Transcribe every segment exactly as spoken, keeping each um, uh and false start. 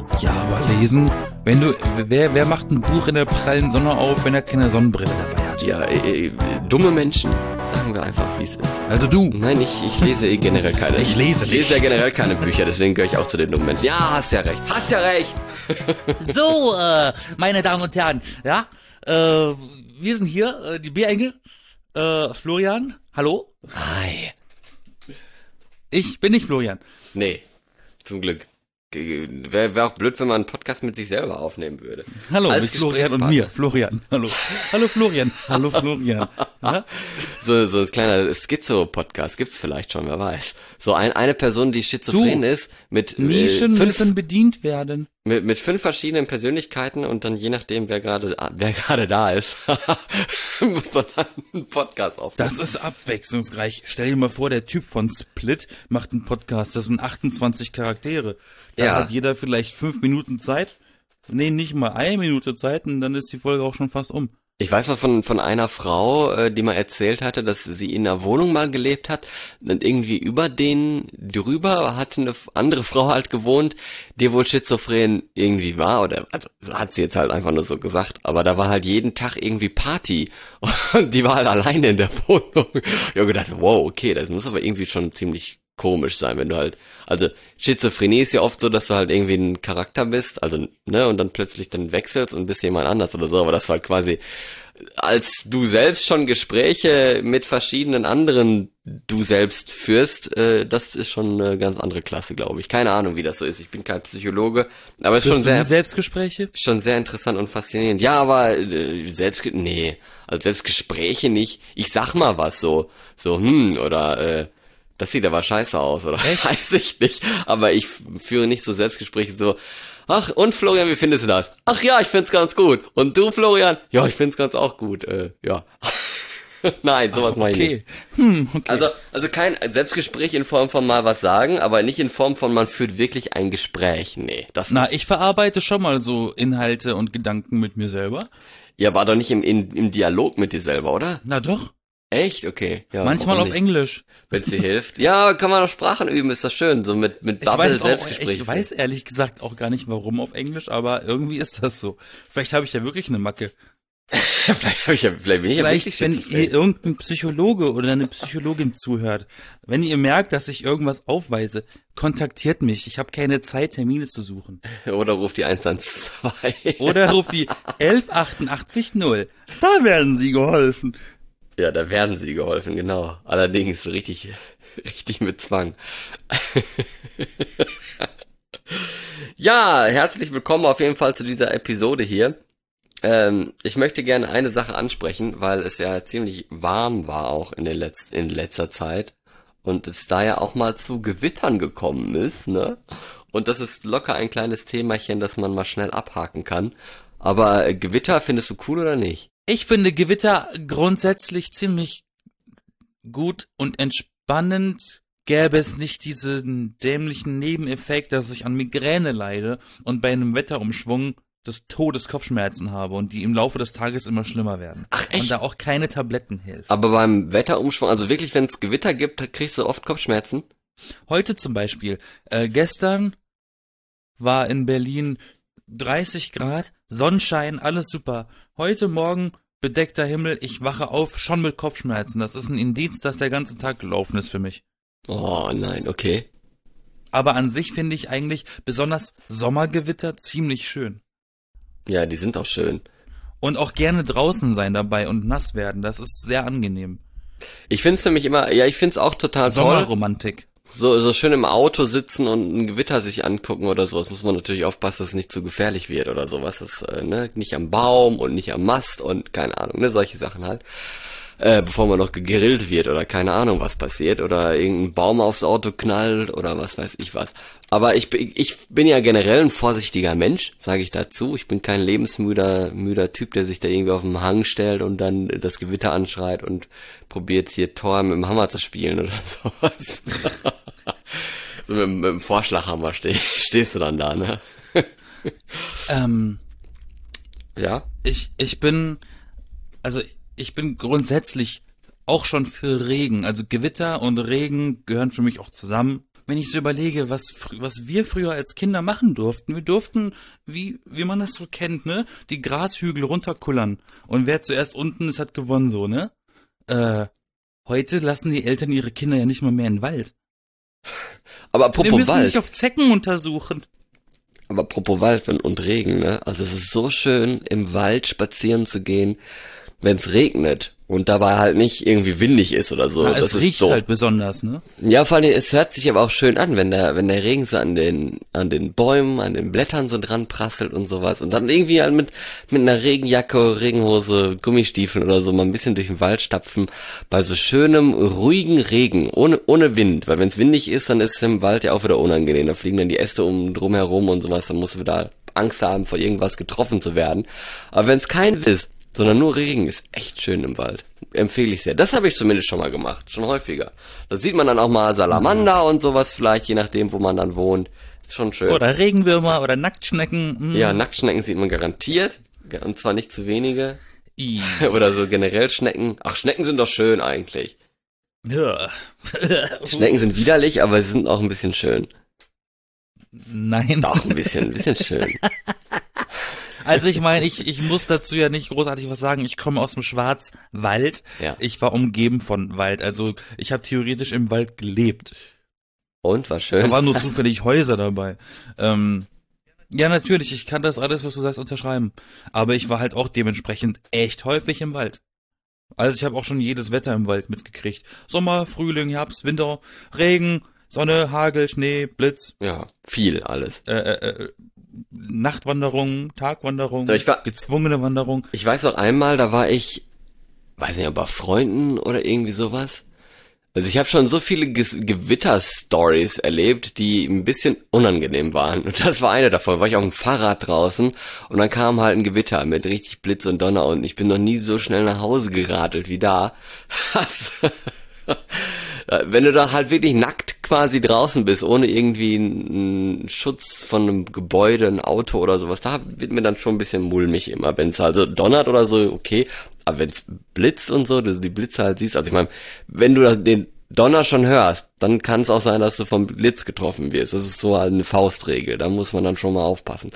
Ja, aber lesen, wenn du, wer, wer macht ein Buch in der prallen Sonne auf, wenn er keine Sonnenbrille dabei hat? Ja, äh, äh, dumme Menschen, sagen wir einfach, wie es ist. Also du. Nein, ich, ich lese eh generell keine. Ich lese Ich lese ja generell keine Bücher, deswegen gehöre ich auch zu den dummen Menschen. Ja, hast ja recht, hast ja recht. So, äh, meine Damen und Herren, ja, äh, wir sind hier, äh, die B-Engel, äh, Florian, hallo? Hi. Ich bin nicht Florian. Nee, zum Glück. Wäre wär auch blöd, wenn man einen Podcast mit sich selber aufnehmen würde. Hallo, Als mit Florian und mir. Florian, hallo. Hallo Florian, hallo Florian. Ja? So, so ein kleiner Schizo-Podcast gibt's vielleicht schon, wer weiß. So ein, eine Person, die schizophren Du, ist, mit Nischen äh, fünf, müssen bedient werden. mit, mit fünf verschiedenen Persönlichkeiten und dann je nachdem, wer gerade wer gerade da ist, muss man dann einen Podcast aufnehmen. Das ist abwechslungsreich. Stell dir mal vor, der Typ von Split macht einen Podcast. Das sind achtundzwanzig Charaktere. Da Ja. hat jeder vielleicht fünf Minuten Zeit. Nee, nicht mal eine Minute Zeit und dann ist die Folge auch schon fast um. Ich weiß mal von von einer Frau, äh, die mal erzählt hatte, dass sie in einer Wohnung mal gelebt hat und irgendwie über den drüber hat eine andere Frau halt gewohnt, die wohl schizophren irgendwie war, oder also hat sie jetzt halt einfach nur so gesagt, aber da war halt jeden Tag irgendwie Party und die war halt alleine in der Wohnung. Ich habe gedacht, wow, okay, das muss aber irgendwie schon ziemlich komisch sein, wenn du halt, also Schizophrenie ist ja oft so, dass du halt irgendwie ein Charakter bist, also, ne, und dann plötzlich dann wechselst und bist jemand anders oder so, aber das halt quasi, als du selbst schon Gespräche mit verschiedenen anderen du selbst führst, äh, das ist schon eine ganz andere Klasse, glaube ich. Keine Ahnung, wie das so ist, ich bin kein Psychologe, aber es ist schon sehr, Selbstgespräche? schon sehr interessant und faszinierend. Ja, aber äh, selbst, nee, also Selbstgespräche nicht, ich sag mal was so, so, hm, oder, äh, das sieht aber scheiße aus, oder? Echt? Weiß ich nicht. Aber ich führe nicht so Selbstgespräche so, ach, und Florian, wie findest du das? Ach ja, ich find's ganz gut. Und du, Florian? Ja, ich find's ganz auch gut. Äh, ja. Nein, sowas Ach, mache ich okay. nicht. Hm, okay. Also, also kein Selbstgespräch in Form von mal was sagen, aber nicht in Form von man führt wirklich ein Gespräch. Nee, das Na, ich verarbeite schon mal so Inhalte und Gedanken mit mir selber. ja, war doch nicht im, im, im Dialog mit dir selber, oder? Na doch. Echt? Okay. Ja, Manchmal warum auf nicht? Englisch. Wenn's dir hilft. Ja, kann man auch Sprachen üben, ist das schön. So mit, mit Ich Bubble weiß, auch, Selbstgespräche. ich weiß ehrlich gesagt auch gar nicht, warum auf Englisch, aber irgendwie ist das so. Vielleicht habe ich ja wirklich eine Macke. vielleicht, hab ich ja, vielleicht bin ich ja Vielleicht, wirklich wenn schizophren. ihr irgendein Psychologe oder eine Psychologin zuhört, wenn ihr merkt, dass ich irgendwas aufweise, kontaktiert mich. Ich habe keine Zeit, Termine zu suchen. Oder ruft die eins eins zwei. Oder ruft die elf achtundachtzig null. Da werden sie geholfen. Ja, da werden sie geholfen, genau. Allerdings richtig, richtig mit Zwang. Ja, herzlich willkommen auf jeden Fall zu dieser Episode hier. Ähm, ich möchte gerne eine Sache ansprechen, weil es ja ziemlich warm war auch in, den Letz- in letzter Zeit und es da ja auch mal zu Gewittern gekommen ist, ne? Und das ist locker ein kleines Themachen, das man mal schnell abhaken kann. Aber äh, Gewitter findest du cool oder nicht? Ich finde Gewitter grundsätzlich ziemlich gut und entspannend. Gäbe es nicht diesen dämlichen Nebeneffekt, dass ich an Migräne leide und bei einem Wetterumschwung des Todes Kopfschmerzen habe und die im Laufe des Tages immer schlimmer werden. Ach, echt? Und da auch keine Tabletten helfen. Aber beim Wetterumschwung, also wirklich, wenn es Gewitter gibt, kriegst du oft Kopfschmerzen? Heute zum Beispiel, äh, gestern war in Berlin dreißig Grad, Sonnenschein, alles super. Heute Morgen bedeckter Himmel, ich wache auf, schon mit Kopfschmerzen. Das ist ein Indiz, dass der ganze Tag gelaufen ist für mich. Oh nein, okay. Aber an sich finde ich eigentlich besonders Sommergewitter ziemlich schön. Ja, die sind auch schön. Und auch gerne draußen sein dabei und nass werden, das ist sehr angenehm. Ich find's nämlich immer, ja, ich find's auch total toll. Sommerromantik. So, so schön im Auto sitzen und ein Gewitter sich angucken oder sowas, muss man natürlich aufpassen, dass es nicht zu gefährlich wird oder sowas. Das, äh, ne, nicht am Baum und nicht am Mast und keine Ahnung, ne, solche Sachen halt. Äh, bevor man noch gegrillt wird oder keine Ahnung was passiert oder irgendein Baum aufs Auto knallt oder was weiß ich was. Aber ich, bin- ich bin ja generell ein vorsichtiger Mensch, sage ich dazu. Ich bin kein lebensmüder müder Typ, der sich da irgendwie auf den Hang stellt und dann das Gewitter anschreit und probiert hier Tor mit dem Hammer zu spielen oder sowas. So mit, dem- mit dem Vorschlaghammer steh, stehst du dann da, ne? Ähm, Ja? ich, ich bin, also ich bin grundsätzlich auch schon für Regen. Also Gewitter und Regen gehören für mich auch zusammen. wenn ich so überlege, was fr- was wir früher als Kinder machen durften, wir durften, wie wie man das so kennt, ne, die Grashügel runterkullern und wer zuerst unten ist, hat gewonnen, so, ne? Äh, heute lassen die Eltern ihre Kinder ja nicht mal mehr in den Wald. Aber Wir apropos müssen Wald, nicht auf Zecken untersuchen. aber apropos Wald und, und Regen, ne? Also es ist so schön, im Wald spazieren zu gehen, wenn es regnet und dabei halt nicht irgendwie windig ist oder so. Na, Das es ist riecht so. halt besonders, ne? Ja, vor allem, es hört sich aber auch schön an, wenn der, wenn der Regen so an den, an den Bäumen, an den Blättern so dran prasselt und sowas. Und dann irgendwie halt mit, mit einer Regenjacke, Regenhose, Gummistiefeln oder so mal ein bisschen durch den Wald stapfen, bei so schönem, ruhigen Regen, ohne, ohne Wind. Weil wenn es windig ist, dann ist es im Wald ja auch wieder unangenehm. Da fliegen dann die Äste um, drum herum und sowas, dann musst du wieder Angst haben, vor irgendwas getroffen zu werden. Aber wenn es kein Wind ist, sondern nur Regen, ist echt schön im Wald. Empfehle ich sehr. Das habe ich zumindest schon mal gemacht, schon häufiger. Da sieht man dann auch mal Salamander und sowas vielleicht, je nachdem, wo man dann wohnt. Ist schon schön. Oder Regenwürmer oder Nacktschnecken. mm. Ja, Nacktschnecken sieht man garantiert. Und zwar nicht zu wenige. I. Oder so generell Schnecken. Ach, Schnecken sind doch schön eigentlich. Ja. Schnecken sind widerlich, aber sie sind auch ein bisschen schön. Nein. Doch, ein bisschen, ein bisschen schön. Also ich meine, ich, ich muss dazu ja nicht großartig was sagen. Ich komme aus dem Schwarzwald. Ja. Ich war umgeben von Wald. Also ich habe theoretisch im Wald gelebt. Und, war Da schön. waren nur zufällig Häuser dabei. Ähm, ja, natürlich, ich kann das alles, was du sagst, unterschreiben. Aber ich war halt auch dementsprechend echt häufig im Wald. Also ich habe auch schon jedes Wetter im Wald mitgekriegt. Sommer, Frühling, Herbst, Winter, Regen, Sonne, Hagel, Schnee, Blitz, Ja, viel alles. äh, äh, äh, Nachtwanderung, Tagwanderung, So, ich war- gezwungene Wanderung. Ich weiß noch einmal, da war ich, weiß nicht, ob bei Freunden oder irgendwie sowas. Also ich habe schon so viele Ge- Gewitter-Stories erlebt, die ein bisschen unangenehm waren. Und das war eine davon. War ich auf dem Fahrrad draußen und dann kam halt ein Gewitter mit richtig Blitz und Donner und ich bin noch nie so schnell nach Hause geradelt wie da. Das wenn du da halt wirklich nackt quasi draußen bist, ohne irgendwie einen Schutz von einem Gebäude, ein Auto oder sowas, da wird mir dann schon ein bisschen mulmig immer. Wenn es also donnert oder so, okay, aber wenn es blitzt und so, du die Blitze halt siehst, also ich meine, wenn du das, den Donner schon hörst, dann kann es auch sein, dass du vom Blitz getroffen wirst. Das ist so halt eine Faustregel, da muss man dann schon mal aufpassen.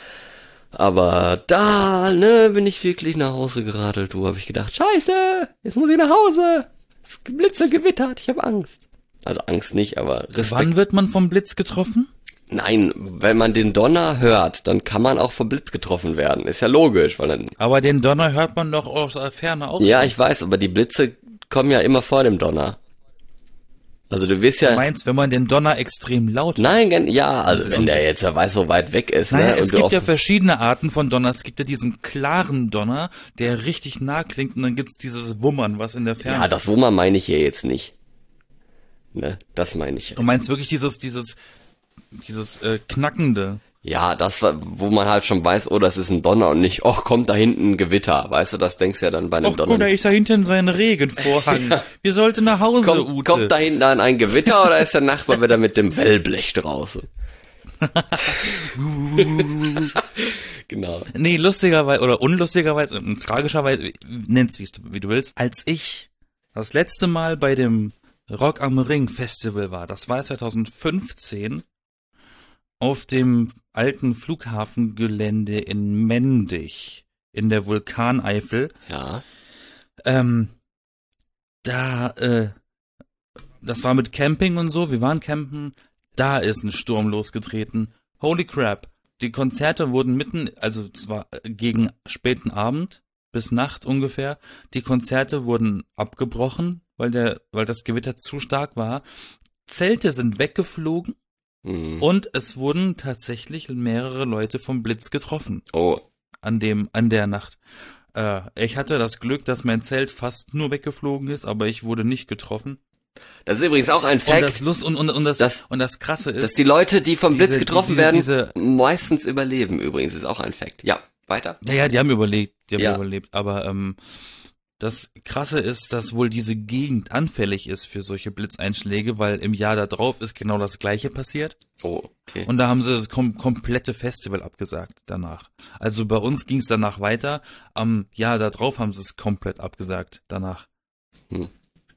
Aber da, ne, bin ich wirklich nach Hause geradelt, du, habe ich gedacht, scheiße, jetzt muss ich nach Hause. Es blitze gewittert, ich habe Angst. Also Angst nicht, aber Respekt. Wann wird man vom Blitz getroffen? Nein, wenn man den Donner hört, dann kann man auch vom Blitz getroffen werden. Ist ja logisch, weil dann... Aber den Donner hört man doch aus der Ferne auch. Ja, ich weiß, aber die Blitze kommen ja immer vor dem Donner. Also du wirst ja... Du meinst, wenn man den Donner extrem laut hört? Nein, gen- ja, also wenn der jetzt, wer weiß, so weit weg ist, Naja, ne? es und du gibt auf- ja verschiedene Arten von Donner. Es gibt ja diesen klaren Donner, der richtig nah klingt, und dann gibt's dieses Wummern, was in der Ferne Ja, das ist. Wummern meine ich hier jetzt nicht. Ne, das meine ich. Du meinst wirklich dieses, dieses, dieses äh, Knackende. Ja, das, war- wo man halt schon weiß, oh, das ist ein Donner und nicht, oh, kommt da hinten ein Gewitter. Weißt du, das denkst du ja dann bei einem Och, guck, Donner. da ist da hinten so ein Regenvorhang. Wir sollten nach Hause, Kommt, Ute. kommt da hinten an ein Gewitter oder ist der Nachbar wieder mit dem Wellblech draußen? Genau. Nee, lustigerweise oder unlustigerweise, äh, tragischerweise, nenn's wie du, wie du willst. Als ich das letzte Mal bei dem Rock am Ring Festival war, das war zwanzig fünfzehn, auf dem alten Flughafengelände in Mendig in der Vulkaneifel. Ja. Ähm, da, äh, das war mit Camping und so, wir waren campen, da ist ein Sturm losgetreten. Holy crap. Die Konzerte wurden mitten, also zwar gegen späten Abend bis Nacht ungefähr, die Konzerte wurden abgebrochen, weil der, weil das Gewitter zu stark war. Zelte sind weggeflogen Mhm. und es wurden tatsächlich mehrere Leute vom Blitz getroffen Oh. an dem, an der Nacht. Äh, ich hatte das Glück, dass mein Zelt fast nur weggeflogen ist, aber ich wurde nicht getroffen. Das ist übrigens auch ein Und das Fact, Lust und, und, und das, Das- und das Krasse ist, dass die Leute, die vom Blitz diese- getroffen diese- werden, diese- meistens überleben übrigens. Ist auch ein Fact. Ja, weiter. ja, ja, die haben überlebt, die haben Ja. überlebt, aber ähm, das Krasse ist, dass wohl diese Gegend anfällig ist für solche Blitzeinschläge, weil im Jahr da drauf ist genau das Gleiche passiert. Oh, okay. Und da haben sie das kom komplette Festival abgesagt danach. Also bei uns ging es danach weiter. Am Jahr da drauf haben sie es komplett abgesagt danach. Hm.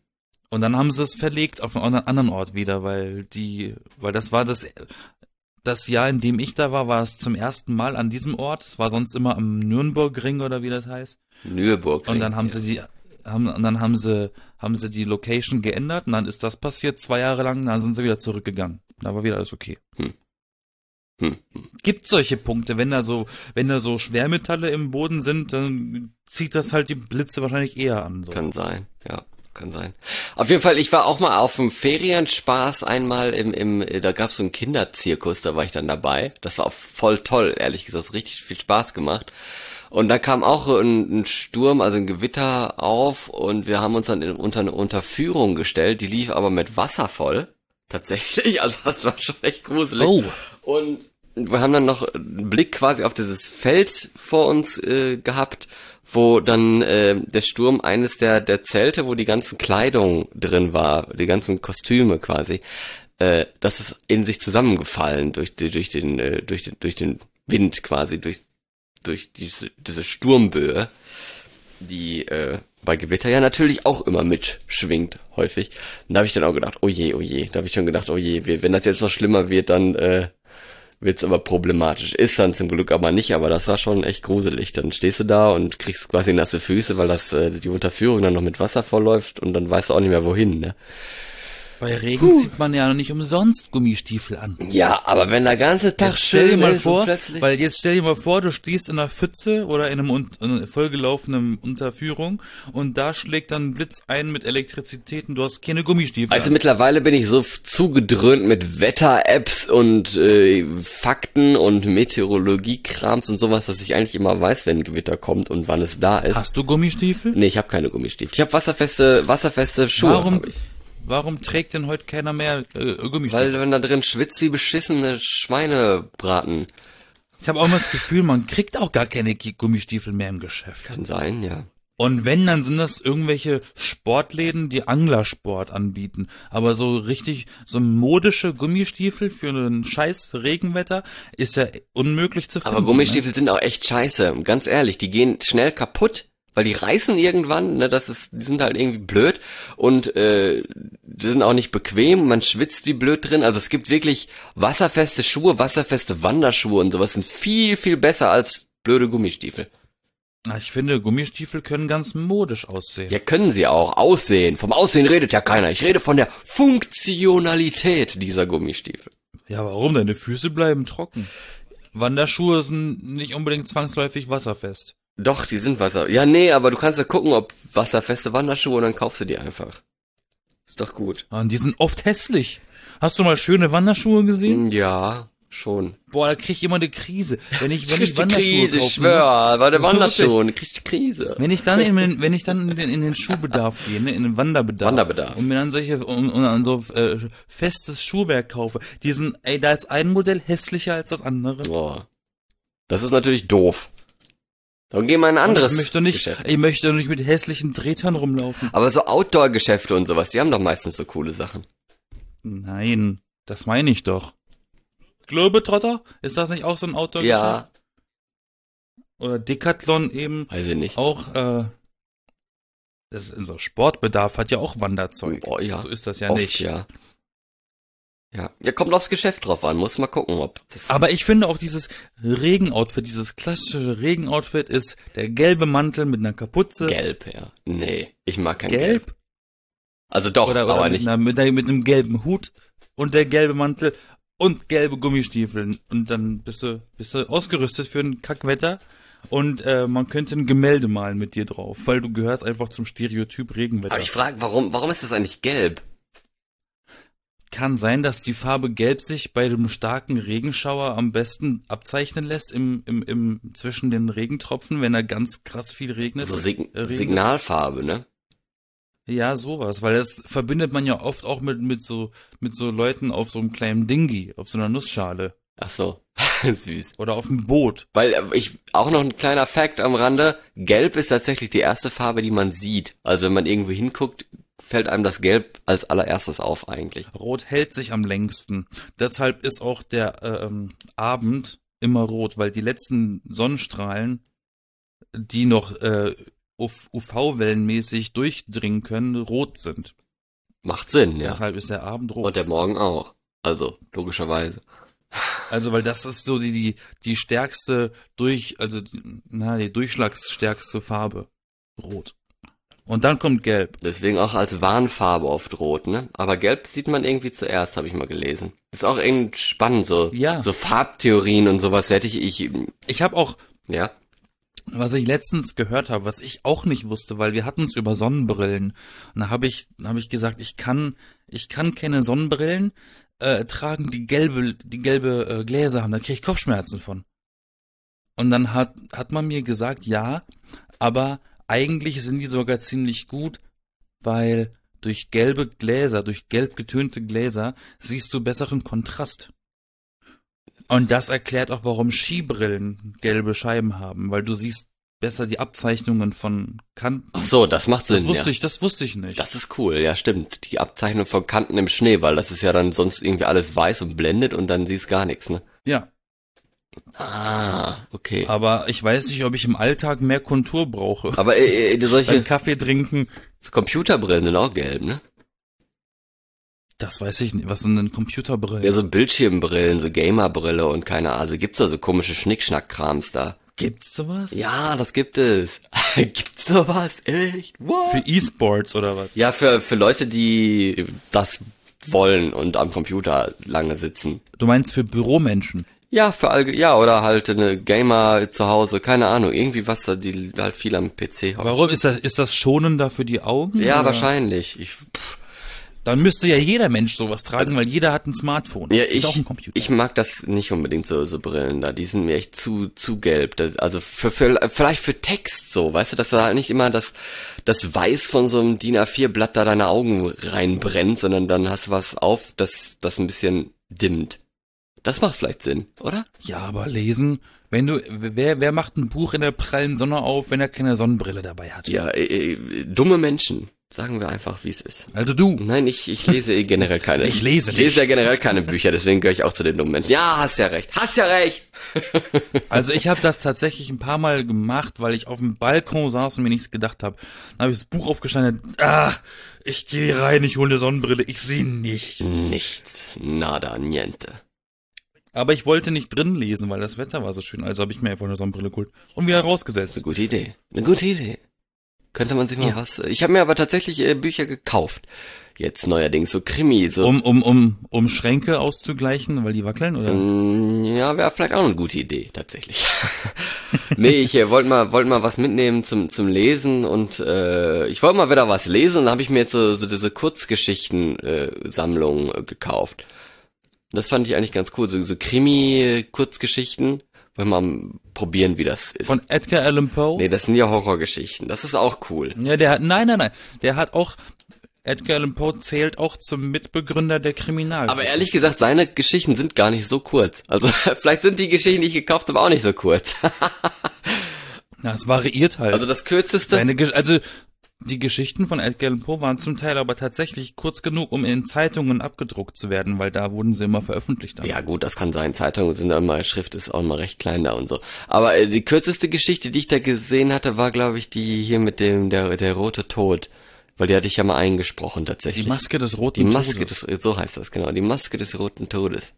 Und dann haben sie es verlegt auf einen anderen Ort wieder, weil die, weil das war das, das Jahr, in dem ich da war, war es zum ersten Mal an diesem Ort. Es war sonst immer am Nürnbergring oder wie das heißt. Nürburgring. Und dann haben ja. sie die, haben, und dann haben sie, haben sie die Location geändert und dann ist das passiert zwei Jahre lang, dann sind sie wieder zurückgegangen. Da war wieder alles okay. Hm. Hm. Gibt solche Punkte, wenn da so, wenn da so Schwermetalle im Boden sind, dann zieht das halt die Blitze wahrscheinlich eher an. So. Kann sein, ja, kann sein. Auf jeden Fall, ich war auch mal auf dem Ferienspaß einmal im, im, da gab's so einen Kinderzirkus, da war ich dann dabei. Das war auch voll toll, ehrlich gesagt, das hat richtig viel Spaß gemacht. Und da kam auch ein, ein Sturm, also ein Gewitter auf und wir haben uns dann in, unter eine Unterführung gestellt, die lief aber mit Wasser voll. Tatsächlich, also das war schon echt gruselig. Oh. Und wir haben dann noch einen Blick quasi auf dieses Feld vor uns äh, gehabt, wo dann äh, der Sturm eines der der Zelte, wo die ganzen Kleidung drin war, die ganzen Kostüme quasi, äh, das ist in sich zusammengefallen durch die, durch den äh, durch den durch den Wind quasi, durch durch diese diese Sturmböe, die äh, bei Gewitter ja natürlich auch immer mitschwingt, häufig. Und da habe ich dann auch gedacht, oh je, oh je, da habe ich schon gedacht, oh je, wenn das jetzt noch schlimmer wird, dann äh, wird's aber problematisch. Ist dann zum Glück aber nicht, aber das war schon echt gruselig. Dann stehst du da und kriegst quasi nasse Füße, weil das äh, die Unterführung dann noch mit Wasser vollläuft und dann weißt du auch nicht mehr wohin, ne? Bei Regen zieht man ja nicht umsonst Gummistiefel an. Ja, aber wenn der ganze Tag Jetzt stell dir schön mal ist vor, und plötzlich... weil jetzt stell dir mal vor, du stehst in einer Pfütze oder in einem un- in einer vollgelaufenen Unterführung und da schlägt dann ein Blitz ein mit Elektrizität und du hast keine Gummistiefel Also an. mittlerweile bin ich so zugedröhnt mit Wetter-Apps und äh, Fakten und Meteorologie-Krams und sowas, dass ich eigentlich immer weiß, wenn ein Gewitter kommt und wann es da ist. Hast du Gummistiefel? Nee, ich habe keine Gummistiefel. Ich habe wasserfeste, wasserfeste Schuhe. Warum, hab ich. warum trägt denn heute keiner mehr äh, Gummistiefel? Weil wenn da drin schwitzt wie beschissene Schweinebraten. Ich habe auch immer das Gefühl, man kriegt auch gar keine Gummistiefel mehr im Geschäft. Kann sein, ja. Und wenn, dann sind das irgendwelche Sportläden, die Anglersport anbieten. Aber so richtig, so modische Gummistiefel für einen scheiß Regenwetter ist ja unmöglich zu finden. Aber Gummistiefel sind auch echt scheiße. Ganz ehrlich, die gehen schnell kaputt, weil die reißen irgendwann, ne, das ist, die sind halt irgendwie blöd und äh, die sind auch nicht bequem, man schwitzt wie blöd drin. Also es gibt wirklich wasserfeste Schuhe, wasserfeste Wanderschuhe und sowas sind viel, viel besser als blöde Gummistiefel. Ne? Ich finde, Gummistiefel können ganz modisch aussehen. Ja, können sie auch. Aussehen. Vom Aussehen redet ja keiner. Ich rede von der Funktionalität dieser Gummistiefel. Ja, warum? Deine Füße bleiben trocken. Wanderschuhe sind nicht unbedingt zwangsläufig wasserfest. Doch, die sind Wasser. Ja, nee, aber du kannst ja gucken, ob wasserfeste Wanderschuhe und dann kaufst du die einfach. Ist doch gut. Und die sind oft hässlich. Hast du mal schöne Wanderschuhe gesehen? Ja, schon. Boah, da krieg ich immer eine Krise. Wenn ich, Ich wenn krieg ich die Wanderschuhe Krise, ich kaufen schwör. muss, Bei der wirklich. Wanderschuhe, ich krieg die Krise. Wenn ich dann in den, wenn ich dann in den, in den Schuhbedarf gehe, ne, in den Wanderbedarf, Wanderbedarf. und mir dann solche und, und dann so äh, festes Schuhwerk kaufe, die sind, ey, da ist ein Modell hässlicher als das andere. Boah. Das ist natürlich doof. Dann gehen wir in ein anderes ich möchte nicht, Geschäft. ich möchte nicht mit hässlichen Drehtern rumlaufen. Aber so Outdoor-Geschäfte und sowas, die haben doch meistens so coole Sachen. Nein, das meine ich doch. Globetrotter? Ist das nicht auch so ein Outdoor-Geschäft? Ja, Oder Decathlon eben weiß ich nicht. auch, äh, das ist so Sportbedarf hat ja auch Wanderzeug. Oh, ja. So ist das ja Oft, nicht. ja. Ja, ja, kommt aufs Geschäft drauf an, muss mal gucken, ob das... Aber ich finde auch dieses Regenoutfit, dieses klassische Regenoutfit ist der gelbe Mantel mit einer Kapuze. Gelb, ja. Nee, ich mag kein Gelb. Gelb? Also doch, Oder, oder aber mit, nicht. einer, mit, einer, mit einem gelben Hut und der gelbe Mantel und gelbe Gummistiefeln. Und dann bist du, bist du ausgerüstet für ein Kackwetter. Und äh, man könnte ein Gemälde malen mit dir drauf, weil du gehörst einfach zum Stereotyp Regenwetter. Aber ich frage, warum, warum ist das eigentlich gelb? Kann sein, dass die Farbe Gelb sich bei dem starken Regenschauer am besten abzeichnen lässt im, im, im zwischen den Regentropfen, wenn er ganz krass viel regnet. So Sig äh, regnet. Signalfarbe, ne? Ja, sowas, weil das verbindet man ja oft auch mit mit so mit so Leuten auf so einem kleinen Dingi, auf so einer Nussschale Ach so, süß. oder auf einem Boot. Weil äh, ich, auch noch ein kleiner Fact am Rande, Gelb ist tatsächlich die erste Farbe, die man sieht. Also wenn man irgendwo hinguckt, fällt einem das Gelb als allererstes auf eigentlich. Rot hält sich am längsten. Deshalb ist auch der ähm, Abend immer rot, weil die letzten Sonnenstrahlen, die noch äh, U V-wellenmäßig durchdringen können, rot sind. Macht Sinn, ja. Deshalb ist der Abend rot. Und der Morgen auch. Also, logischerweise. Also, weil das ist so die, die, die stärkste durch, also, na, die durchschlagsstärkste Farbe. Rot. Und dann kommt Gelb. Deswegen auch als Warnfarbe oft rot, ne? Aber Gelb sieht man irgendwie zuerst, habe ich mal gelesen. Ist auch irgendwie spannend, so, Ja. so Farbtheorien und sowas hätte ich, ich, Ich habe auch, ja. was ich letztens gehört habe, was ich auch nicht wusste, weil wir hatten es über Sonnenbrillen. Und da habe ich, hab ich gesagt, ich kann, ich kann keine Sonnenbrillen äh, tragen, die gelbe, die gelbe äh, Gläser haben. Da kriege ich Kopfschmerzen von. Und dann hat, hat man mir gesagt, ja, aber eigentlich sind die sogar ziemlich gut, weil durch gelbe Gläser, durch gelb getönte Gläser siehst du besseren Kontrast. Und das erklärt auch, warum Skibrillen gelbe Scheiben haben, weil du siehst besser die Abzeichnungen von Kanten. Ach so, das macht Sinn, Das wusste ja. ich, das wusste ich nicht. Das ist cool, ja stimmt. Die Abzeichnung von Kanten im Schnee, weil das ist ja dann sonst irgendwie alles weiß und blendet und dann siehst gar nichts, ne? Ja, Ah, okay. aber ich weiß nicht, ob ich im Alltag mehr Kontur brauche. Aber äh, äh, Beim solche Kaffee trinken, Computerbrillen sind auch gelb, ne? das weiß ich nicht. Was sind denn Computerbrillen? Ja, so Bildschirmbrillen, so Gamerbrille und keine Ahnung. Also gibt's da so komische Schnickschnack-Krams da. Gibt's sowas? Ja, das gibt es. Gibt's sowas? Echt? What? Für E-Sports oder was? Ja, für, für Leute, die das wollen und am Computer lange sitzen. Du meinst für Büromenschen? Ja, für allge ja, oder halt eine Gamer zu Hause, keine Ahnung, irgendwie was da, die halt viel am P C haben. Warum ist das, ist das schonender für die Augen? Ja, oder? wahrscheinlich. Ich, pff. Dann müsste ja jeder Mensch sowas tragen, weil jeder hat ein Smartphone. Ja, ist ich, auch ein Computer. ich mag das nicht unbedingt, so, so Brillen da. Die sind mir echt zu, zu gelb. Das, also für, für, vielleicht für Text so, weißt du, dass da halt nicht immer das, das Weiß von so einem D I N A vier Blatt da deine Augen reinbrennt, sondern dann hast du was auf, das, das ein bisschen dimmt. Das macht vielleicht Sinn, oder? Ja, aber lesen, wenn du, wer, wer macht ein Buch in der prallen Sonne auf, wenn er keine Sonnenbrille dabei hat? Ja, äh, äh, dumme Menschen. Sagen wir einfach, wie es ist. Also du. Nein, ich, ich lese eh generell keine. Ich lese Ich lese ja nicht. generell keine Bücher, deswegen gehöre ich auch zu den dummen Menschen. Ja, hast ja recht. Hast ja recht. Also ich habe das tatsächlich ein paar Mal gemacht, weil ich auf dem Balkon saß und mir nichts gedacht habe. Dann habe ich das Buch aufgestanden. Ah, ich gehe rein, ich hole eine Sonnenbrille. Ich sehe nichts. Nichts. Nada, niente. Aber ich wollte nicht drin lesen, weil das Wetter war so schön. Also habe ich mir einfach eine Sonnenbrille geholt und wieder rausgesetzt. Eine gute Idee. Eine gute Idee. Könnte man sich mal Ja. was... Ich habe mir aber tatsächlich äh, Bücher gekauft. Jetzt neuerdings, so Krimi, so... Um, um, um, um Schränke auszugleichen, weil die wackeln, oder? Mm, ja, wäre vielleicht auch eine gute Idee, tatsächlich. Nee, ich äh, wollte mal, wollte mal was mitnehmen zum, zum Lesen und äh, ich wollte mal wieder was lesen und dann habe ich mir jetzt so, so diese Kurzgeschichten-Sammlung äh, gekauft. Das fand ich eigentlich ganz cool, so, so Krimi-Kurzgeschichten. Wollen wir mal probieren, wie das ist. Von Edgar Allan Poe? Nee, das sind ja Horrorgeschichten. Das ist auch cool. Ja, der hat, nein, nein, nein. Der hat auch, Edgar Allan Poe zählt auch zum Mitbegründer der Kriminal. Aber ehrlich gesagt, seine Geschichten sind gar nicht so kurz. Also vielleicht sind die Geschichten, die ich gekauft habe, auch nicht so kurz. Na, es variiert halt. Also das kürzeste... Seine, Ge- also, die Geschichten von Edgar Allan Poe waren zum Teil aber tatsächlich kurz genug, um in Zeitungen abgedruckt zu werden, weil da wurden sie immer veröffentlicht. damals. Ja gut, das kann sein. Zeitungen sind immer, Schrift ist auch immer recht klein da und so. Aber äh, die kürzeste Geschichte, die ich da gesehen hatte, war glaube ich die hier mit dem, der, der rote Tod. Weil die hatte ich ja mal eingesprochen tatsächlich. Die Maske des roten Die Maske Todes. des, so heißt das, genau. Die Maske des roten Todes.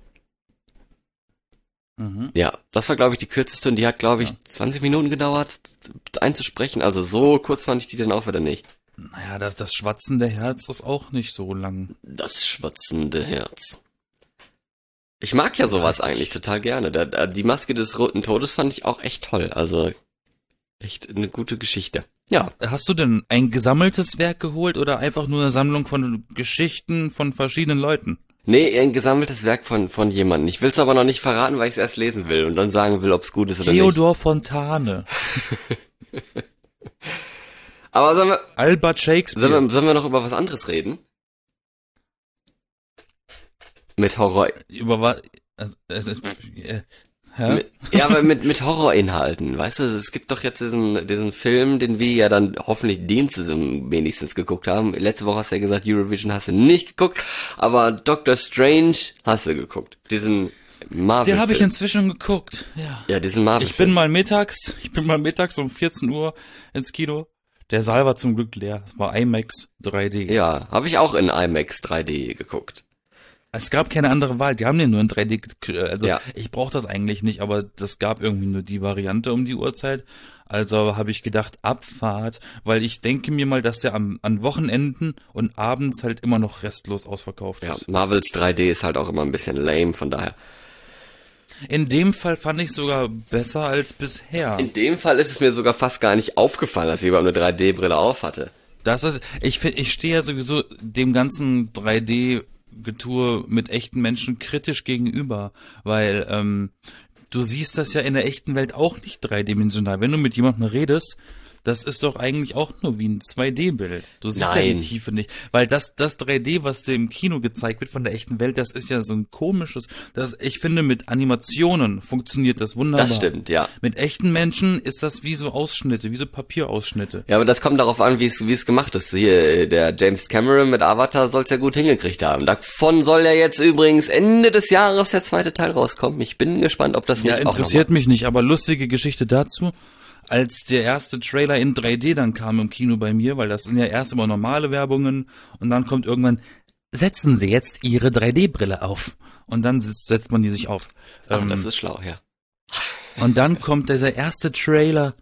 Mhm. Ja, das war glaube ich die kürzeste und die hat glaube ich Ja. zwanzig Minuten gedauert einzusprechen. Also so kurz fand ich die dann auch wieder nicht. Naja, das, das schwatzende Herz ist auch nicht so lang. Das schwatzende Herz. Ich mag ja sowas eigentlich total gerne. Da, da, die Maske des roten Todes fand ich auch echt toll. Also echt eine gute Geschichte. Ja, Hast du denn ein gesammeltes Werk geholt oder einfach nur eine Sammlung von Geschichten von verschiedenen Leuten? nee, ein gesammeltes Werk von von jemandem. Ich will es aber noch nicht verraten, weil ich es erst lesen will und dann sagen will, ob es gut ist oder Theodor Fontane, nicht. Aber sollen wir, Albert Shakespeare. sollen wir, sollen wir noch über was anderes reden? Mit Horror, Über was? Also, also, äh, hä? mit, ja, aber mit mit Horrorinhalten, weißt du? Es gibt doch jetzt diesen diesen Film, den wir ja dann hoffentlich Dienste wenigstens geguckt haben. Letzte Woche hast du ja gesagt, Eurovision hast du nicht geguckt, aber Doctor Strange hast du geguckt. Diesen Marvel. Den habe ich inzwischen geguckt, ja. Ja, diesen Marvel. Ich bin mal mittags, ich bin mal mittags um vierzehn Uhr ins Kino. Der Saal war zum Glück leer. Es war IMAX drei D. Ja, habe ich auch in IMAX drei D geguckt. Es gab keine andere Wahl. Die haben den nur in drei D. ge- Also Ja. ich brauche das eigentlich nicht, aber das gab irgendwie nur die Variante um die Uhrzeit. Also habe ich gedacht, Abfahrt, weil ich denke mir mal, dass der am, an Wochenenden und abends halt immer noch restlos ausverkauft Ja, ist. Marvels drei D ist halt auch immer ein bisschen lame, von daher. In dem Fall fand ich sogar besser als bisher. In dem Fall ist es mir sogar fast gar nicht aufgefallen, dass ich überhaupt eine drei D-Brille auf hatte. Das ist, ich finde, ich stehe ja sowieso dem ganzen drei D-Getue mit echten Menschen kritisch gegenüber, weil ähm, du siehst das ja in der echten Welt auch nicht dreidimensional. Wenn du mit jemandem redest, das ist doch eigentlich auch nur wie ein zwei D-Bild. Du siehst ja Nein. die Tiefe nicht. Weil das, das drei D, was dir im Kino gezeigt wird von der echten Welt, das ist ja so ein komisches, das, ich finde, mit Animationen funktioniert das wunderbar. Das stimmt, ja. Mit echten Menschen ist das wie so Ausschnitte, wie so Papierausschnitte. Ja, aber das kommt darauf an, wie es wie es gemacht ist. Hier, der James Cameron mit Avatar soll es ja gut hingekriegt haben. Davon soll ja jetzt übrigens Ende des Jahres der zweite Teil rauskommen. Ich bin gespannt, ob das Ja, nicht auch interessiert mich nicht, aber lustige Geschichte dazu. Als der erste Trailer in drei D dann kam im Kino bei mir, weil das sind ja erst immer normale Werbungen und dann kommt irgendwann, setzen Sie jetzt Ihre drei D-Brille auf. Und dann setzt, setzt man die sich auf. Ach, Ähm, das ist schlau, ja. und dann kommt dieser erste Trailer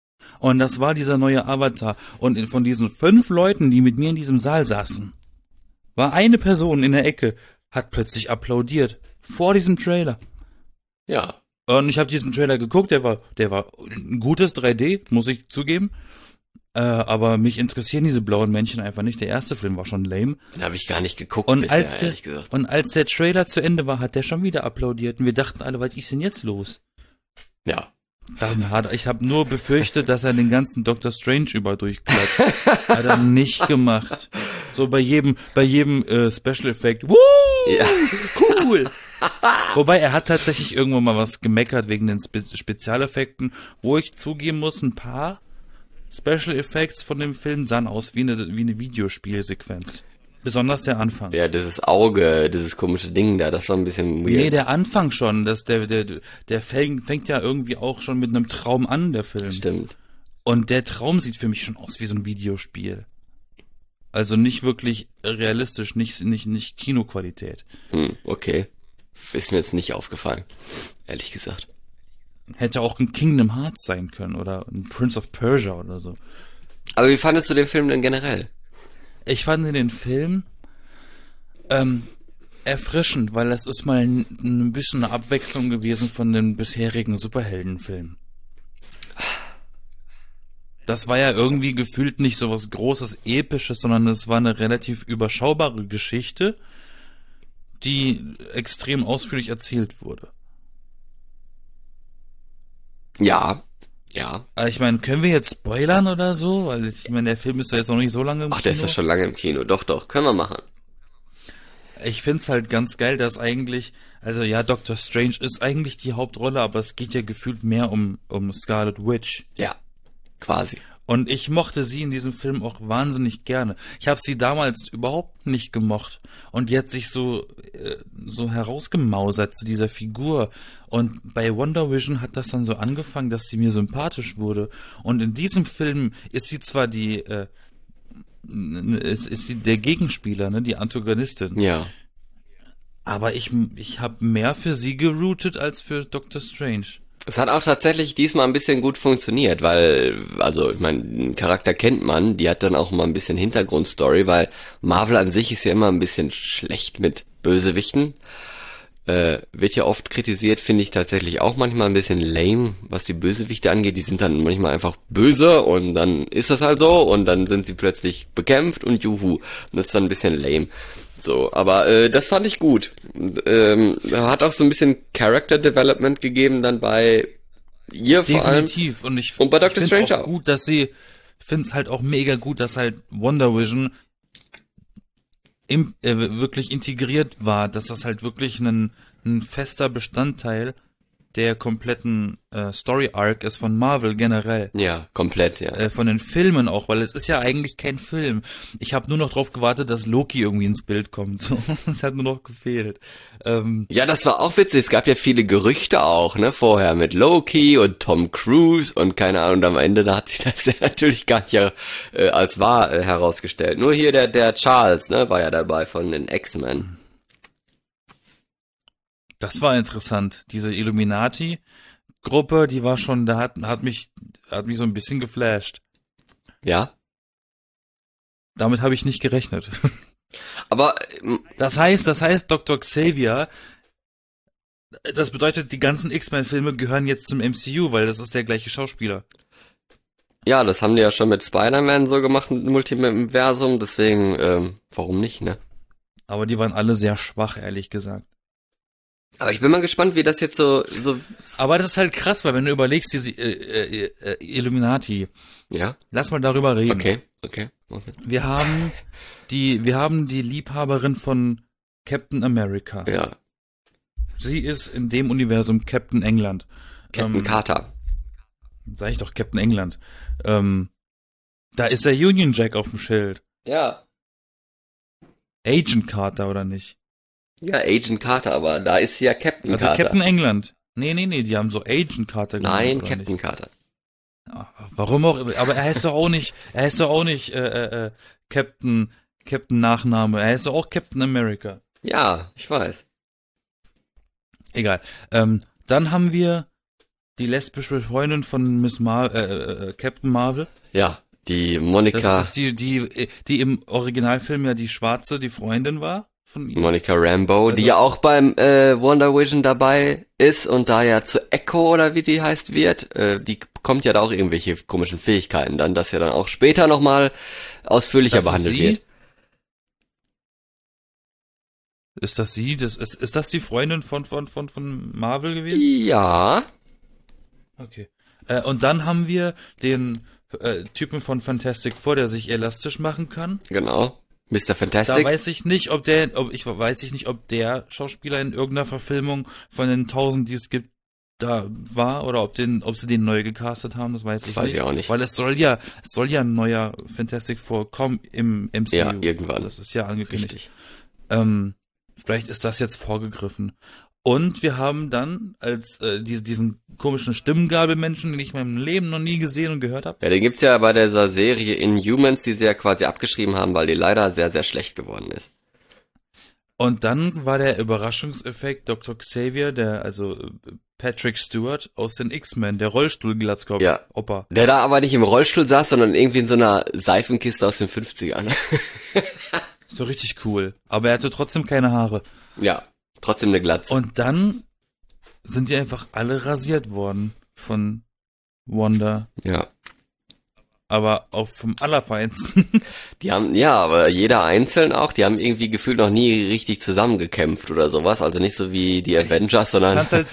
und das war dieser neue Avatar. Und in- von diesen fünf Leuten, die mit mir in diesem Saal saßen, war eine Person in der Ecke, hat plötzlich applaudiert. Vor diesem Trailer. Ja. Und ich habe diesen Trailer geguckt, der war, der war ein gutes drei D, muss ich zugeben. Äh, aber mich interessieren diese blauen Männchen einfach nicht. Der erste Film war schon lame. Den habe ich gar nicht geguckt Und bisher, als, der, ehrlich gesagt. und als der Trailer zu Ende war, hat der schon wieder applaudiert. Und wir dachten alle, was ist denn jetzt los? Ja. Dann hat, ich habe nur befürchtet, dass er den ganzen Doctor Strange über durchklatscht. Hat er nicht gemacht. So bei jedem, bei jedem äh, Special Effect. Woo! Ja. Cool. Wobei er hat tatsächlich irgendwo mal was gemeckert wegen den Spe Spezialeffekten, wo ich zugeben muss, ein paar Special Effects von dem Film sahen aus wie eine, wie eine Videospielsequenz. Besonders der Anfang. Ja, dieses Auge, dieses komische Ding da, das war ein bisschen weird. Nee, der Anfang schon, das, der, der, der fängt, fängt ja irgendwie auch schon mit einem Traum an, der Film. Stimmt. Und der Traum sieht für mich schon aus wie so ein Videospiel. Also nicht wirklich realistisch, nicht, nicht, nicht Kinoqualität. Hm, okay. Ist mir jetzt nicht aufgefallen, ehrlich gesagt. Hätte auch ein Kingdom Hearts sein können oder ein Prince of Persia oder so. Aber wie fandest du den Film denn generell? Ich fand den Film ähm, erfrischend, weil das ist mal ein, ein bisschen eine Abwechslung gewesen von den bisherigen Superheldenfilmen. Das war ja irgendwie gefühlt nicht so was Großes, Episches, sondern es war eine relativ überschaubare Geschichte, die extrem ausführlich erzählt wurde. Ja, ja. Aber ich meine, können wir jetzt spoilern oder so? Weil ich meine, der Film ist ja jetzt noch nicht so lange im Ach, der ist Kino. doch schon lange im Kino. Doch, doch, können wir machen. Ich find's halt ganz geil, dass eigentlich, also ja, Doctor Strange ist eigentlich die Hauptrolle, aber es geht ja gefühlt mehr um, um Scarlet Witch. Ja, quasi. Und ich mochte sie in diesem Film auch wahnsinnig gerne. Ich habe sie damals überhaupt nicht gemocht. Und die hat sich so, äh, so herausgemausert zu dieser Figur. Und bei Wonder Vision hat das dann so angefangen, dass sie mir sympathisch wurde. Und in diesem Film ist sie zwar die, äh, ist, ist sie der Gegenspieler, ne, die Antagonistin. Ja. Aber ich, ich habe mehr für sie geroutet als für Doctor Strange. Es hat auch tatsächlich diesmal ein bisschen gut funktioniert, weil, also, ich meine, den Charakter kennt man, die hat dann auch mal ein bisschen Hintergrundstory, weil Marvel an sich ist ja immer ein bisschen schlecht mit Bösewichten. Äh, wird ja oft kritisiert, finde ich tatsächlich auch manchmal ein bisschen lame, was die Bösewichte angeht. Die sind dann manchmal einfach böse und dann ist das halt so und dann sind sie plötzlich bekämpft und juhu. Und das ist dann ein bisschen lame. So, aber äh, das fand ich gut. Ähm, hat auch so ein bisschen Character Development gegeben dann bei ihr vor allem. Definitiv. Und ich, Und bei Doctor ich find's Strange auch auch. gut, dass sie, ich finde es halt auch mega gut, dass halt Wonder Vision im, äh, wirklich integriert war, dass das halt wirklich ein, ein fester Bestandteil der kompletten äh, Story-Arc ist von Marvel generell. Ja, komplett, ja. Äh, von den Filmen auch, weil es ist ja eigentlich kein Film. Ich habe nur noch drauf gewartet, dass Loki irgendwie ins Bild kommt. So, das hat nur noch gefehlt. Ähm, Ja, das war auch witzig. Es gab ja viele Gerüchte auch, ne, vorher mit Loki und Tom Cruise und keine Ahnung. Und am Ende, da hat sich das ja natürlich gar nicht äh, als wahr äh, herausgestellt. Nur hier der, der Charles, ne, war ja dabei von den X-Men. Das war interessant. Diese Illuminati-Gruppe, die war schon, da hat, hat mich, hat mich so ein bisschen geflasht. Ja. Damit habe ich nicht gerechnet. Aber, ähm, Das heißt, das heißt, Doktor Xavier, das bedeutet, die ganzen X-Men-Filme gehören jetzt zum M C U, weil das ist der gleiche Schauspieler. ja, das haben die ja schon mit Spider-Man so gemacht, mit Multiversum, deswegen, ähm, warum nicht, ne? Aber die waren alle sehr schwach, ehrlich gesagt. Aber ich bin mal gespannt, wie das jetzt so, so, Aber das ist halt krass, weil wenn du überlegst, diese äh, äh, äh, Illuminati, ja, lass mal darüber reden. okay, okay, okay. Wir haben die, wir haben die Liebhaberin von Captain America. Ja, Sie ist in dem Universum Captain England. Captain Ähm, Carter. Sag ich doch, Captain England. Ähm, da ist der Union Jack auf dem Schild. Ja. Agent Carter, oder nicht? Ja, Agent Carter, aber da ist ja Captain Also Carter. Captain England. Nee, nee, nee, die haben so Agent Carter genannt, Nein, oder Captain nicht? Carter. Ja, warum auch, aber er heißt doch auch nicht, er heißt doch auch nicht äh, äh, Captain, Captain Nachname, er heißt doch auch Captain America. Ja, ich weiß. Egal. Ähm, dann haben wir die lesbische Freundin von Miss Mar äh, äh, Captain Marvel. Ja, die Das Monica, ist die, die, die im Originalfilm ja die Schwarze, die Freundin war von ihm. Monica Rambeau, die Also- ja auch beim äh, Wonder Vision dabei ist und da ja zu Echo oder wie die heißt wird, äh, die bekommt ja da auch irgendwelche komischen Fähigkeiten, dann das ja dann auch später nochmal ausführlicher Das ist behandelt sie? wird. Ist das sie? Das ist, ist das die Freundin von, von, von, von Marvel gewesen? Ja, Okay. Äh, und dann haben wir den äh, Typen von Fantastic Four, der sich elastisch machen kann. genau. Mister Da Fantastic. weiß ich nicht, ob der, ob ich weiß ich nicht, ob der Schauspieler in irgendeiner Verfilmung von den tausend, die es gibt, da war oder ob den, ob sie den neu gecastet haben, das weiß Das ich weiß nicht. ich auch nicht. Weil es soll ja, es soll ja ein neuer Fantastic Four kommen im M C U. Ja, irgendwann. Das ist ja angekündigt. Richtig. Ähm, vielleicht ist das jetzt vorgegriffen. Und wir haben dann als äh, diese, diesen komischen Stimmgabelmenschen, den ich in meinem Leben noch nie gesehen und gehört habe. Ja, den gibt's ja bei dieser Serie Inhumans, die sie ja quasi abgeschrieben haben, weil die leider sehr, sehr schlecht geworden ist. Und dann war der Überraschungseffekt Doktor Xavier, der also äh, Patrick Stewart aus den X-Men, der Rollstuhlglatzkopf, Ja. Opa. Der da aber nicht im Rollstuhl saß, sondern irgendwie in so einer Seifenkiste aus den fünfzigern. So richtig cool. Aber er hatte trotzdem keine Haare. Ja, trotzdem eine Glatze. Und dann sind die einfach alle rasiert worden von Wanda. Ja. Aber auch vom Allerfeinsten. Die haben, ja, aber jeder einzeln auch, die haben irgendwie gefühlt noch nie richtig zusammengekämpft oder sowas. Also nicht so wie die Avengers, sondern fand's halt,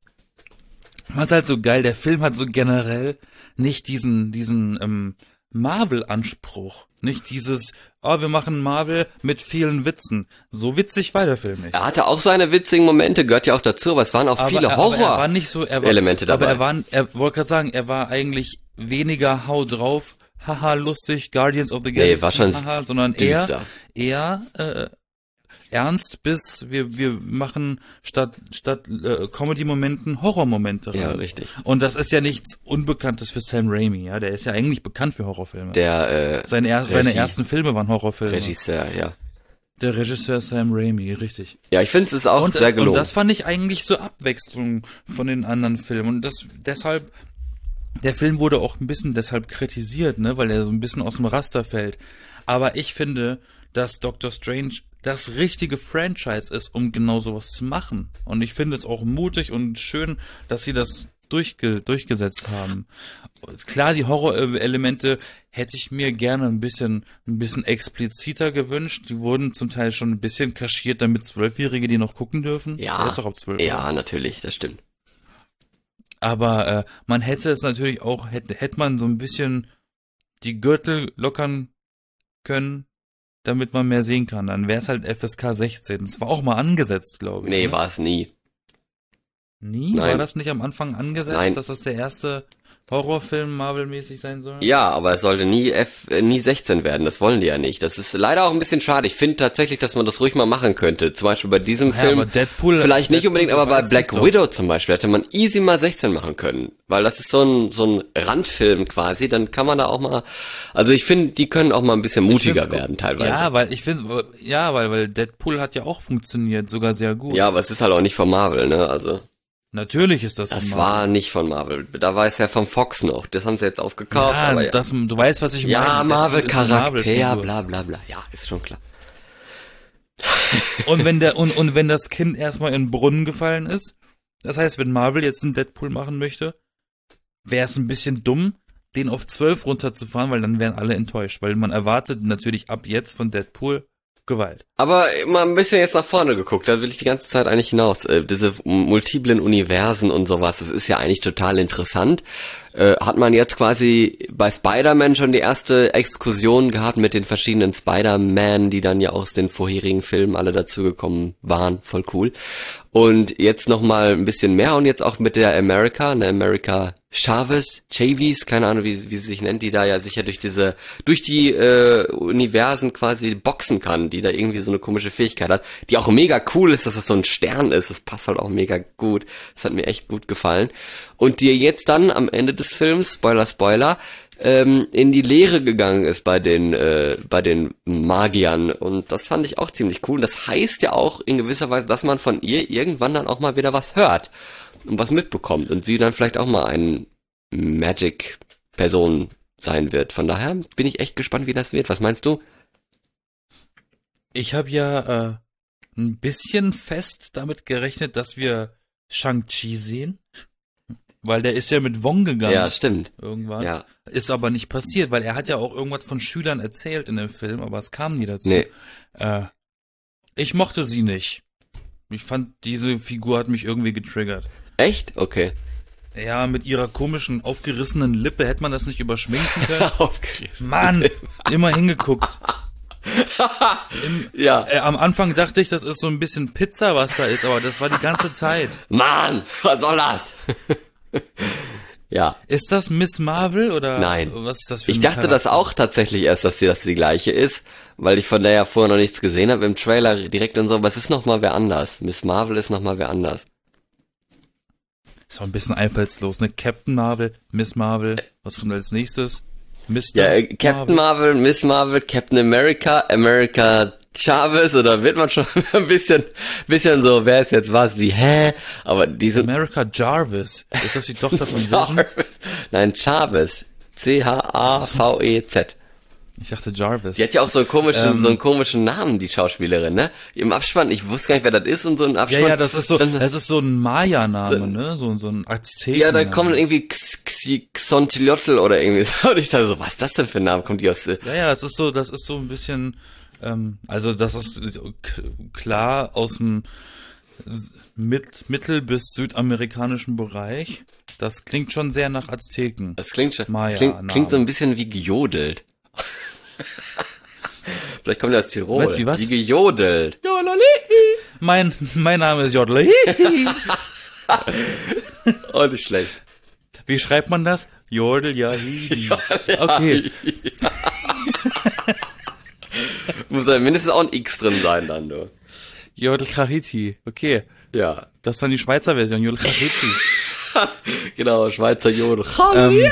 fand's halt so geil. Der Film hat so generell nicht diesen, diesen ähm, Marvel-Anspruch. Nicht dieses, oh, wir machen Marvel mit vielen Witzen. So witzig war der Film nicht. er hatte auch seine witzigen Momente, gehört ja auch dazu, aber es waren auch aber, viele er, aber er war Horror. nicht so, er war, Elemente dabei. Aber er war, er wollte gerade sagen, er war eigentlich weniger hau drauf, haha, lustig, Guardians of the Galaxy, Nee, war schon haha, sondern düster. eher, eher, äh, ernst bis wir, wir machen statt, statt äh, Comedy-Momenten Horror-Momente rein. Ja, richtig. Und das ist ja nichts Unbekanntes für Sam Raimi, ja, der ist ja eigentlich bekannt für Horrorfilme. Der äh, seine, er, seine Regie- ersten Filme waren Horrorfilme. Regisseur, ja. Der Regisseur Sam Raimi, richtig. Ja, ich finde es ist auch Und, sehr und gelungen. das fand ich eigentlich so Abwechslung von den anderen Filmen. Und das deshalb, der Film wurde auch ein bisschen deshalb kritisiert, ne, weil er so ein bisschen aus dem Raster fällt. Aber ich finde, dass Doctor Strange das richtige Franchise ist, um genau sowas zu machen. Und ich finde es auch mutig und schön, dass sie das durchge durchgesetzt haben. Klar, die Horror-Elemente hätte ich mir gerne ein bisschen, ein bisschen expliziter gewünscht. Die wurden zum Teil schon ein bisschen kaschiert, damit Zwölfjährige die noch gucken dürfen. Ja, Der ist doch ab zwölf. ja, natürlich, das stimmt. Aber äh, man hätte es natürlich auch, hätte, hätte man so ein bisschen die Gürtel lockern können, damit man mehr sehen kann. Dann wäre es halt F S K sechzehn. Das war auch mal angesetzt, glaube ich. Nee, ne? war es nie. Nie? Nein. War das nicht am Anfang angesetzt, Nein. dass das der erste Horrorfilm Marvel-mäßig sein soll? Ja, aber es sollte nie F, äh, nie sechzehn werden, das wollen die ja nicht. Das ist leider auch ein bisschen schade. Ich finde tatsächlich, dass man das ruhig mal machen könnte. Zum Beispiel bei diesem Ja, Film. aber Deadpool, vielleicht nicht Deadpool unbedingt, aber bei weiß Black das doch. Widow zum Beispiel hätte man easy mal sechzehn machen können. Weil das ist so ein, so ein Randfilm quasi, dann kann man da auch mal, also ich finde, die können auch mal ein bisschen mutiger find's- werden teilweise. Ja, weil ich finde, ja, weil, weil Deadpool hat ja auch funktioniert, sogar sehr gut. Ja, aber es ist halt auch nicht von Marvel, ne, also. Natürlich ist das. Das von war Marvel. nicht von Marvel. Da war es ja von Fox noch. Das haben sie jetzt aufgekauft. Ja, aber ja. das, du weißt, was ich meine. ja, Deadpool ist eine Marvel-Charakter, Marvel-Figur. bla bla bla. Ja, ist schon klar. Und wenn der, und, und wenn das Kind erstmal in den Brunnen gefallen ist, das heißt, wenn Marvel jetzt einen Deadpool machen möchte, wäre es ein bisschen dumm, den auf zwölf runterzufahren, weil dann wären alle enttäuscht, weil man erwartet natürlich ab jetzt von Deadpool Gewalt. Aber mal ein bisschen jetzt nach vorne geguckt, da will ich die ganze Zeit eigentlich hinaus. Äh, diese multiplen Universen und sowas, das ist ja eigentlich total interessant. Äh, hat man jetzt quasi bei Spider-Man schon die erste Exkursion gehabt mit den verschiedenen Spider-Man, die dann ja aus den vorherigen Filmen alle dazugekommen waren, voll cool. Und jetzt nochmal ein bisschen mehr und jetzt auch mit der America, ne America Chavez, Chavis, keine Ahnung, wie, wie sie sich nennt, die da ja sicher durch diese, durch die äh, Universen quasi boxen kann, die da irgendwie so eine komische Fähigkeit hat, die auch mega cool ist, dass das so ein Stern ist, das passt halt auch mega gut, das hat mir echt gut gefallen. Und die jetzt dann am Ende des Films, Spoiler, Spoiler, ähm, in die Lehre gegangen ist bei den äh, bei den Magiern und das fand ich auch ziemlich cool. Das heißt ja auch in gewisser Weise, dass man von ihr irgendwann dann auch mal wieder was hört und was mitbekommt und sie dann vielleicht auch mal eine Magic-Person sein wird. Von daher bin ich echt gespannt, wie das wird. Was meinst du? Ich habe ja äh, ein bisschen fest damit gerechnet, dass wir Shang-Chi sehen, weil der ist ja mit Wong gegangen. Ja, stimmt. Irgendwann. Ja. Ist aber nicht passiert, weil er hat ja auch irgendwas von Schülern erzählt in dem Film, aber es kam nie dazu. Nee. Äh, ich mochte sie nicht. Ich fand, diese Figur hat mich irgendwie getriggert. Echt? Okay. Ja, mit ihrer komischen, aufgerissenen Lippe hätte man das nicht überschminken können. Aufgerissen. Mann, immer hingeguckt. Im, Ja. äh, am Anfang dachte ich, das ist so ein bisschen Pizza, was da ist, aber das war die ganze Zeit. Mann, was soll das? Ja. Ist das Miss Marvel oder Nein. was ist das für Ich ein dachte das Charakter? auch tatsächlich erst, dass sie das die gleiche ist, weil ich von der ja vorher noch nichts gesehen habe im Trailer direkt und so, aber es ist nochmal wer anders. Miss Marvel ist nochmal wer anders. Ist auch ein bisschen einfallslos, ne? Captain Marvel, Miss Marvel, was kommt als nächstes? Mister Ja, äh, Captain Marvel, Miss Marvel, Captain America, America Chavez, oder wird man schon ein bisschen, bisschen so, wer ist jetzt was, wie, hä? Aber die sind... America Jarvis. Ist das die Tochter von Vision? Jarvis. Nein, Chavez. C H A V E Z. Ich dachte Jarvis. Die hat ja auch so einen komischen, Ähm. so einen komischen Namen, die Schauspielerin, ne? Im Abspann, ich wusste gar nicht, wer das ist und so ein Ja, Abspann. ja, das ist so, Dann- das ist so ein Maya-Name, So- ne? So, so ein Azteken. Ja, da kommen irgendwie X- X- Xontilotl oder irgendwie so. Und ich dachte so, was ist das denn für ein Name? Kommt die aus... äh, Ja, ja, das ist so, das ist so ein bisschen, ähm, also das ist k- klar aus dem S- mit, mittel- bis südamerikanischen Bereich. Das klingt schon sehr nach Azteken. Das klingt schon... Maya, Das klingt, Name. klingt so ein bisschen wie gejodelt. Vielleicht kommt der aus Tirol. Was, wie was? Wie gejodelt. Jodeli. Mein, mein Name ist Jodel. Oh, nicht schlecht. Wie schreibt man das? Jodel, ja, hi. Okay. Muss ja mindestens auch ein X drin sein dann, du. Jodel Krahiti. Okay. Ja. Das ist dann die Schweizer Version, Jodel Krahiti. Genau, Schweizer Jodel. Ähm,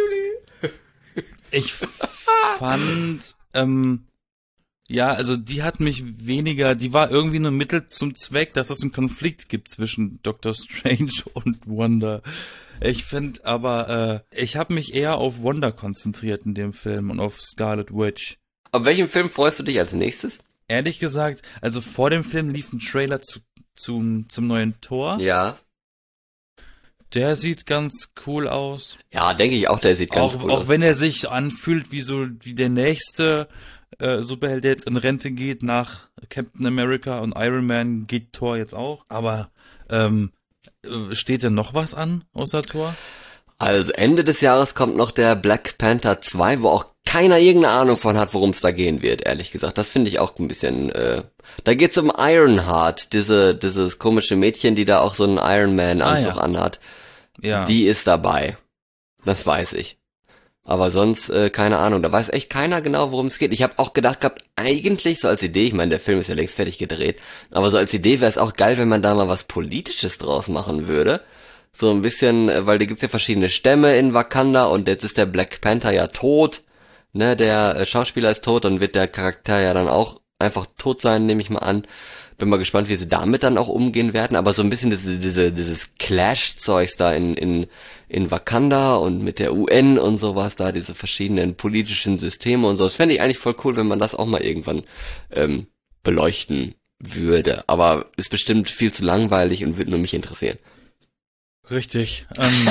Ich fand, ähm, ja, also die hat mich weniger, die war irgendwie nur Mittel zum Zweck, dass es einen Konflikt gibt zwischen Doctor Strange und Wanda. Ich finde aber, äh, ich habe mich eher auf Wanda konzentriert in dem Film und auf Scarlet Witch. Auf welchen Film freust du dich als nächstes? Ehrlich gesagt, also vor dem Film lief ein Trailer zu, zum, zum neuen Tor. Ja. Der sieht ganz cool aus. Ja, denke ich auch, der sieht ganz Auch, cool auch aus. wenn er sich anfühlt wie so wie der nächste äh, Superheld, der jetzt in Rente geht nach Captain America und Iron Man, geht Thor jetzt auch. Aber ähm, äh, steht denn noch was an außer Thor? Also Ende des Jahres kommt noch der Black Panther zwei, wo auch keiner irgendeine Ahnung von hat, worum es da gehen wird, ehrlich gesagt. Das finde ich auch ein bisschen, äh, da geht's um Ironheart, diese, dieses komische Mädchen, die da auch so einen Iron Man Anzug Ah, ja. anhat. Ja. Die ist dabei. Das weiß ich. Aber sonst, äh, keine Ahnung, da weiß echt keiner genau, worum es geht. Ich habe auch gedacht gehabt, eigentlich so als Idee, ich meine, der Film ist ja längst fertig gedreht, aber so als Idee wäre es auch geil, wenn man da mal was Politisches draus machen würde. So ein bisschen, äh, weil da gibt's ja verschiedene Stämme in Wakanda und jetzt ist der Black Panther ja tot, ne, der äh, Schauspieler ist tot und wird der Charakter ja dann auch einfach tot sein, nehme ich mal an. Bin mal gespannt, wie sie damit dann auch umgehen werden, aber so ein bisschen diese, diese, dieses Clash-Zeugs da in, in, in Wakanda und mit der U N und sowas da, diese verschiedenen politischen Systeme und so, das fände ich eigentlich voll cool, wenn man das auch mal irgendwann ähm, beleuchten würde, aber ist bestimmt viel zu langweilig und würde nur mich interessieren. Richtig. Ähm,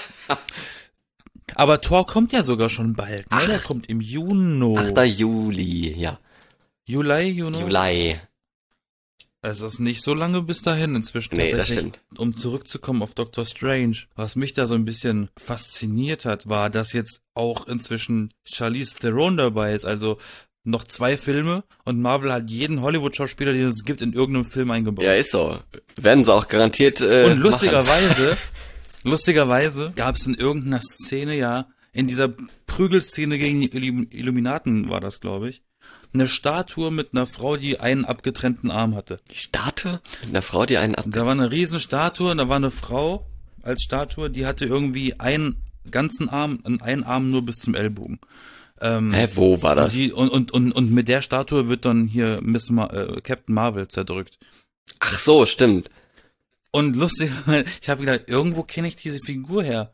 aber Thor kommt ja sogar schon bald, ne? Ach. Der kommt im Juni. achter Juli, ja. Juli, Juni? Juli. Es ist nicht so lange bis dahin inzwischen. Nee, das tatsächlich. stimmt. Um zurückzukommen auf Doctor Strange. Was mich da so ein bisschen fasziniert hat, war, dass jetzt auch inzwischen Charlize Theron dabei ist. Also noch zwei Filme und Marvel hat jeden Hollywood-Schauspieler, den es gibt, in irgendeinem Film eingebaut. Ja, ist so. Werden sie auch garantiert äh, Und machen. lustigerweise, lustigerweise gab es in irgendeiner Szene, ja, in dieser Prügelszene gegen die Illum- Illuminaten war das, glaube ich, eine Statue mit einer Frau, die einen abgetrennten Arm hatte. Die Statue? Mit einer Frau, die einen ab... Da war eine riesen Statue und da war eine Frau als Statue, die hatte irgendwie einen ganzen Arm, einen Arm nur bis zum Ellbogen. Ähm, Hä, wo war und, das? die, und, und, und, und mit der Statue wird dann hier Miss Ma äh, Captain Marvel zerdrückt. Ach so, stimmt. Und lustig, ich habe gedacht, irgendwo kenne ich diese Figur her.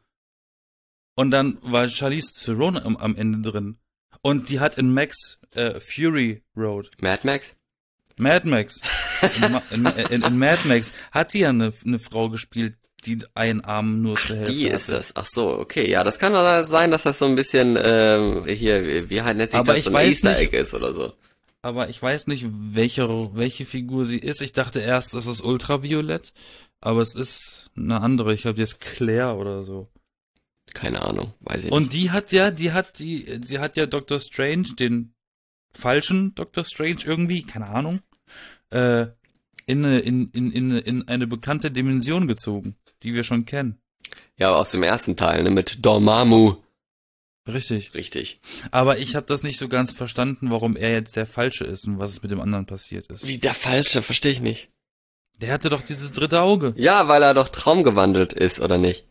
Und dann war Charlize Theron am, am Ende drin. Und die hat in Max äh, Fury Road, Mad Max? Mad Max, in, Ma- in, in, in Mad Max hat die ja eine, eine Frau gespielt, die einen Arm nur zur Hälfte Die ist hatte. das. Ach so, okay. Ja, das kann doch sein, dass das so ein bisschen, ähm, hier, wie halt nennt sich Aber das, ich so ein weiß Easter nicht- Egg ist oder so. Aber ich weiß nicht, welche, welche Figur sie ist. Ich dachte erst, es ist Ultraviolett, aber es ist eine andere. Ich glaube, die ist Claire oder so. Keine Ahnung, weiß ich nicht. Und die hat ja, die hat die, sie hat ja Doctor Strange, den falschen Doctor Strange irgendwie, keine Ahnung, äh, in eine, in, in, in, in eine bekannte Dimension gezogen, die wir schon kennen. Ja, aus dem ersten Teil, ne, mit Dormammu. Richtig. Richtig. Aber ich habe das nicht so ganz verstanden, warum er jetzt der Falsche ist und was es mit dem anderen passiert ist. Wie der Falsche, verstehe ich nicht. Der hatte doch dieses dritte Auge. Ja, weil er doch traumgewandelt ist, oder nicht?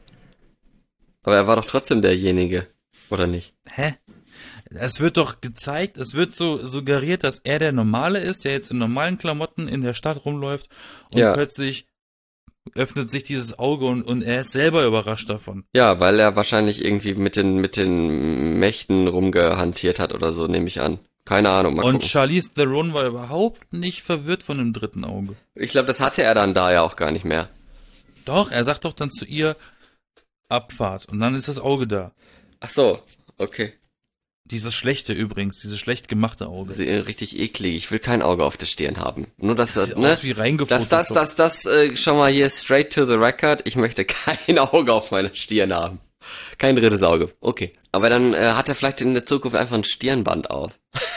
Aber er war doch trotzdem derjenige, oder nicht? Hä? Es wird doch gezeigt, es wird so suggeriert, dass er der Normale ist, der jetzt in normalen Klamotten in der Stadt rumläuft und Ja. plötzlich öffnet sich dieses Auge und, und er ist selber überrascht davon. Ja, weil er wahrscheinlich irgendwie mit den, mit den Mächten rumgehantiert hat oder so, nehme ich an. Keine Ahnung, mal Und gucken. Charlize Theron war überhaupt nicht verwirrt von dem dritten Auge. Ich glaube, das hatte er dann da ja auch gar nicht mehr. Doch, er sagt doch dann zu ihr, Abfahrt. Und dann ist das Auge da. Ach so, okay. Dieses schlechte übrigens, dieses schlecht gemachte Auge. Sie- Richtig eklig. Ich will kein Auge auf der Stirn haben. Nur dass das, Sieht ne? aus wie reingefotoshoppt. Das, das, das, das, äh, schon mal hier straight to the record. Ich möchte kein Auge auf meiner Stirn haben. Kein drittes Auge. Okay. Aber dann äh, hat er vielleicht in der Zukunft einfach ein Stirnband auf.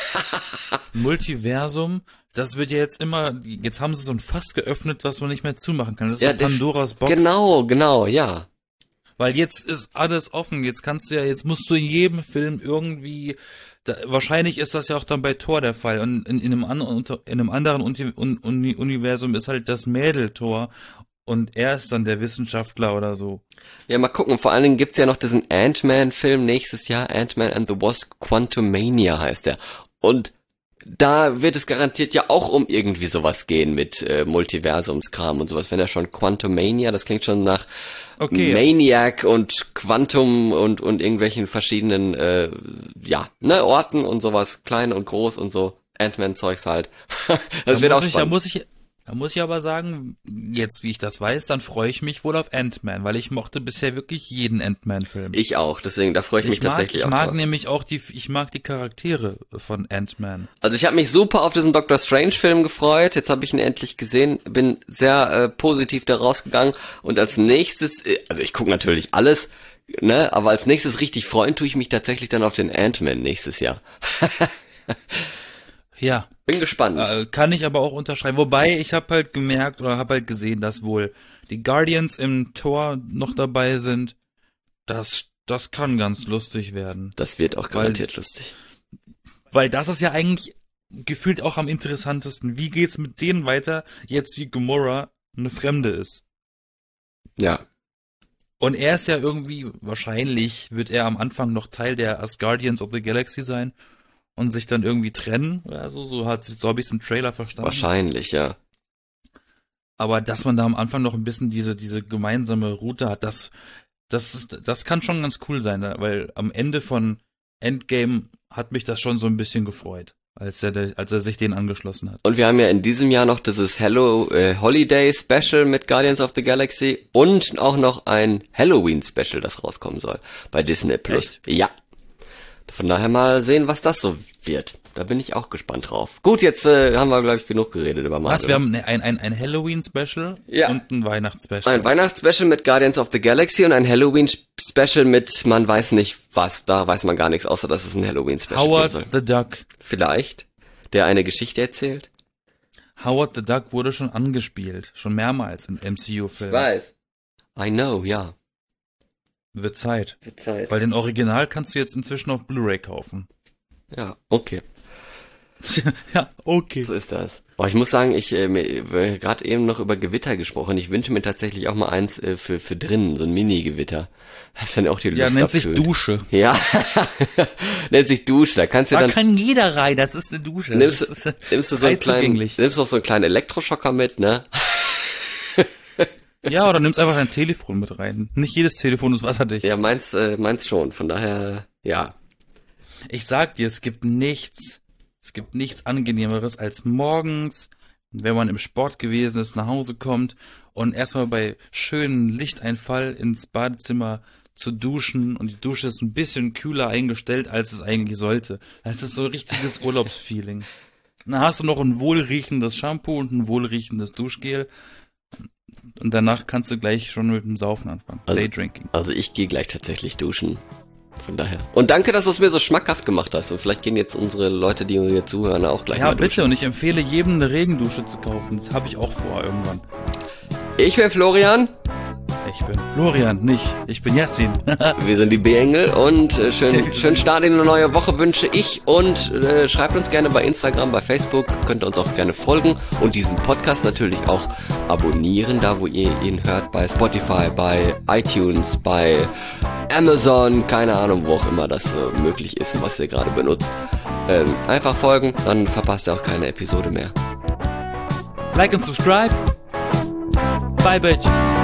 Multiversum, das wird ja jetzt immer, jetzt haben sie so ein Fass geöffnet, was man nicht mehr zumachen kann. Das ist Ja, so der- Pandoras Box. Genau, genau, ja. Weil jetzt ist alles offen. Jetzt kannst du ja, jetzt musst du in jedem Film irgendwie, da, wahrscheinlich ist das ja auch dann bei Thor der Fall. Und in, in, einem, an, unter, in einem anderen Uni, Uni, Universum ist halt das Mädel Thor. Und er ist dann der Wissenschaftler oder so. Ja, mal gucken. Vor allen Dingen gibt's ja noch diesen Ant-Man-Film nächstes Jahr. Ant-Man and the Wasp Quantumania heißt der. Und da wird es garantiert ja auch um irgendwie sowas gehen mit äh, Multiversumskram und sowas. Wenn er schon Quantumania, das klingt schon nach Okay. Maniac und Quantum und und irgendwelchen verschiedenen äh, ja, ne, Orten und sowas, klein und groß und so. Ant-Man-Zeugs halt. das Da wird auch muss ich, da spannend. muss ich, da muss ich aber sagen, jetzt wie ich das weiß, dann freue ich mich wohl auf Ant-Man, weil ich mochte bisher wirklich jeden Ant-Man-Film. Ich auch, deswegen, da freue ich mich Ich mag, tatsächlich ich auch mag drauf. nämlich auch die, ich mag die Charaktere von Ant-Man. Also ich habe mich super auf diesen Doctor Strange Film gefreut. Jetzt habe ich ihn endlich gesehen, bin sehr äh, positiv da rausgegangen und als nächstes, äh, also ich gucke natürlich alles, ne, aber als nächstes richtig freuen tue ich mich tatsächlich dann auf den Ant-Man nächstes Jahr. Ja. Bin gespannt. Äh, kann ich aber auch unterschreiben. Wobei, ich habe halt gemerkt oder habe halt gesehen, dass wohl die Guardians im Tor noch dabei sind. Das, das kann ganz lustig werden. Das wird auch garantiert weil, lustig. Weil das ist ja eigentlich gefühlt auch am interessantesten. Wie geht's mit denen weiter, jetzt wie Gamora eine Fremde ist? Ja. Und er ist ja irgendwie, wahrscheinlich wird er am Anfang noch Teil der Asgardians of the Galaxy sein und sich dann irgendwie trennen oder so. So hat, so habe ich es im Trailer verstanden. Wahrscheinlich, ja. Aber dass man da am Anfang noch ein bisschen diese, diese gemeinsame Route hat, das, das ist, das kann schon ganz cool sein, weil am Ende von Endgame hat mich das schon so ein bisschen gefreut, als er, als er sich denen angeschlossen hat. Und wir haben ja in diesem Jahr noch dieses Hello äh, Holiday Special mit Guardians of the Galaxy und auch noch ein Halloween Special, das rauskommen soll bei Disney Plus. Echt? Ja. Von daher mal sehen, was das so wird. Da bin ich auch gespannt drauf. Gut, jetzt äh, haben wir, glaube ich, genug geredet über Marvel. Was, wir haben ein, ein, ein Halloween-Special ja. und ein Weihnachtsspecial. Ein Weihnachtsspecial mit Guardians of the Galaxy und ein Halloween-Special mit, man weiß nicht was, da weiß man gar nichts, außer dass es ein Halloween-Special Howard soll. the Duck. Vielleicht. Der eine Geschichte erzählt. Howard the Duck wurde schon angespielt, schon mehrmals im M C U-Film. Ich weiß. I know, ja. Wird Zeit. Wird Zeit. Weil den Original kannst du jetzt inzwischen auf Blu-ray kaufen. Ja, okay. Ja, okay. So ist das. Oh, ich muss sagen, ich äh, gerade eben noch über Gewitter gesprochen. Ich wünsche mir tatsächlich auch mal eins äh, für für drinnen, so ein Mini-Gewitter. Das ist dann auch die Luft Ja, nennt sich abkühlt. Dusche. Ja, nennt sich Dusche. Da kannst du Da dann kann jeder rein, das ist eine Dusche. nimmst, das ist nimmst du so einen kleinen, zugänglich. nimmst noch so einen kleinen Elektroschocker mit, ne? Ja, oder nimmst einfach dein Telefon mit rein. Nicht jedes Telefon ist wasserdicht. Ja, meins, äh, meins schon. Von daher, ja. Ich sag dir, es gibt nichts, es gibt nichts Angenehmeres als morgens, wenn man im Sport gewesen ist, nach Hause kommt und erstmal bei schönem Lichteinfall ins Badezimmer zu duschen und die Dusche ist ein bisschen kühler eingestellt, als es eigentlich sollte. Das ist so ein richtiges Urlaubsfeeling. Dann hast du noch ein wohlriechendes Shampoo und ein wohlriechendes Duschgel und danach kannst du gleich schon mit dem Saufen anfangen. Also, Daydrinking. Also ich gehe gleich tatsächlich duschen. Von daher. Und danke, dass du es mir so schmackhaft gemacht hast. Und vielleicht gehen jetzt unsere Leute, die mir zuhören, auch gleich Ja, mal bitte. duschen. Und ich empfehle jedem eine Regendusche zu kaufen. Das habe ich auch vor irgendwann. Ich bin Florian. Ich bin Florian, nicht. Ich bin Yassin. Wir sind die B-Engel und äh, schön, schönen Start in eine neue Woche wünsche ich und äh, schreibt uns gerne bei Instagram, bei Facebook, könnt ihr uns auch gerne folgen und diesen Podcast natürlich auch abonnieren, da wo ihr ihn hört, bei Spotify, bei iTunes, bei Amazon, keine Ahnung, wo auch immer das äh, möglich ist und was ihr gerade benutzt. Ähm, einfach folgen, dann verpasst ihr auch keine Episode mehr. Like and subscribe. Bye, bitch.